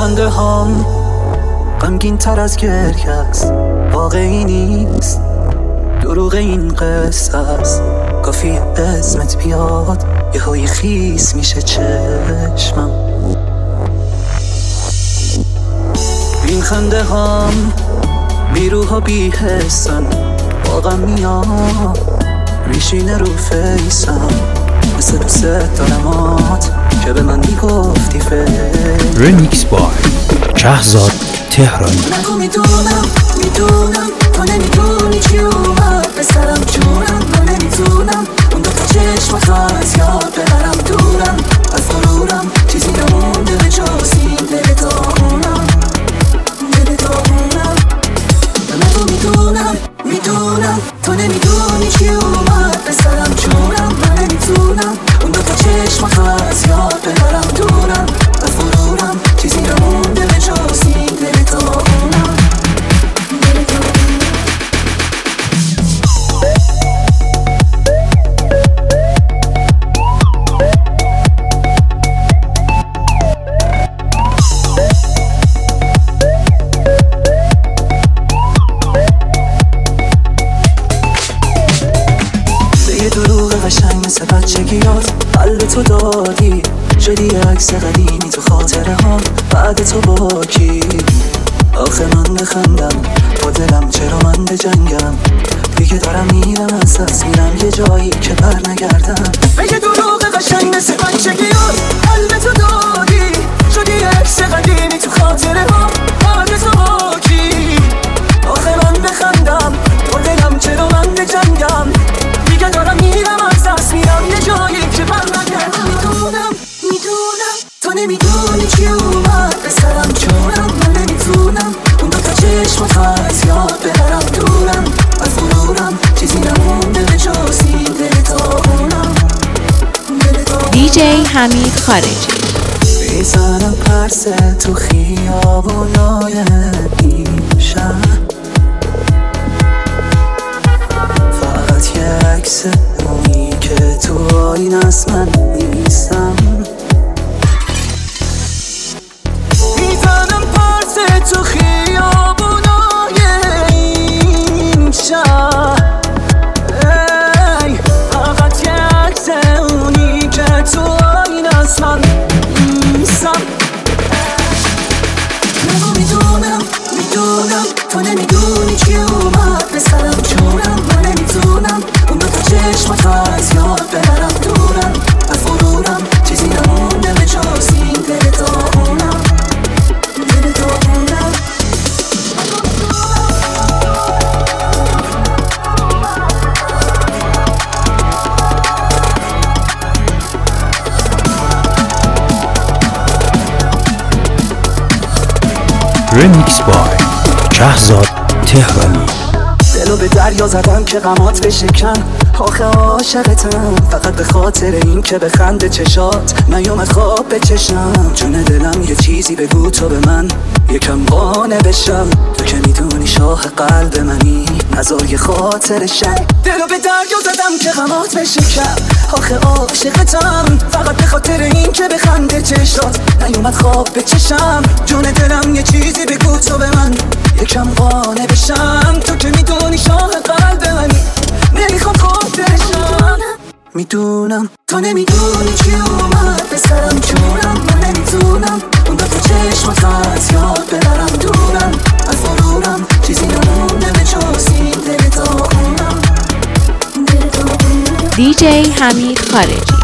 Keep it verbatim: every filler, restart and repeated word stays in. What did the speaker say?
خنده هام غمگین تر از گریه است، واقعی نیست، دروغ این قصه است. کافی اسمت بیاد یه های خیس میشه چشمم. این خنده هام بیروها بی حسن، واقعا میاد میشینه رو فیسم. مثل دوست دارمات که به من میگفتی فکر. رمیکس بای شهرزاد تهرانی. نگو میدونم میدونم تو نمیدونی چی اومد به سرم جونم. من نمیتونم اون دو تا چشمات را از یاد ببرم دورم از غرورم. چیزی نمونده به جز این دل داغونم، دل داغونم. نگو میدونم میدونم تو نمیدونی چی اومد به سرم جونم. من نمیتونم اون دو تا چشمات را از یاد ببرم دورم از غرورم. چیزی نمونده به جز این دل داغونم، دل داغونم. به یه دروغ قشنگ مثل بچگیات قلب تو دادی، شدی عکس قدیمی تو خاطره ها بعد تو با کی. آخه من بخندم با دلم چرا من بجنگم، دیگه دارم میرم از دست میرم یه جایی که بر نگردم. به یه دروغ قشنگ مثل بچگیات قلب تو دادی، شدی عکس قدیمی تو خاطره ها بعد تو با کی. آخه من بخندم با دلم چرا من بجنگم، دیگه دارم میرم از دست میرم یه جایی که بر نگردم. میدونم میدونم تو نمیدونی چی اومد به سرم جونم. من نمیتونم اون دو تا چشمات را از یاد ببرم دورم از غرورم. چیزی نمونده به جز این دل داغونم، دل داغونم. دی جی حمید خارجی. میزنم پرسه تو خیابونای این شهر، فقط یه عکس اونی که تو آینه است من نیستم. میزنم پرسه تو خیابونای این شهر، ای فقط یه عکس اونی که تو آینه است من نیستم. نگو میدونم میدونم تو نمیدونی چی اومد به سرم جونم. من نمیتونم اون دو تا چشمات را از یاد ببرم دورم از غرورم. چیزی نمونده به جز این دل داغونم، دل داغونم. رمیکس بای شهرزاد تهرانی. دلو به دریا زدم که غمات بشکن، آخه عاشقتم فقط به خاطر این که بخنده چشات نیومد خواب به چشم. جون دلم یه چیزی بگو تو به من یکم قانع بشم، تو که میدونی شاه قلب منی نزار یه خاطرشم. دلو به دریا زدم که غمات بشکن، آخه عاشقتم فقط به خاطر این که بخنده چشات نیومد خواب به چشم. جون دلم یه چیزی بگو تو به من یکم قانع بشم، تو که میدونی شاه قلب منی نمیخوام خاطرشم. میدونم تو نمیدونی چی اومد به سرم جونم. من نمیتونم اون دو تا چشمات را از یاد ببرم دورم از غرورم. چیزی نمونده به جز این دل داغونم، دل داغونم. دی جی حمید خارجی.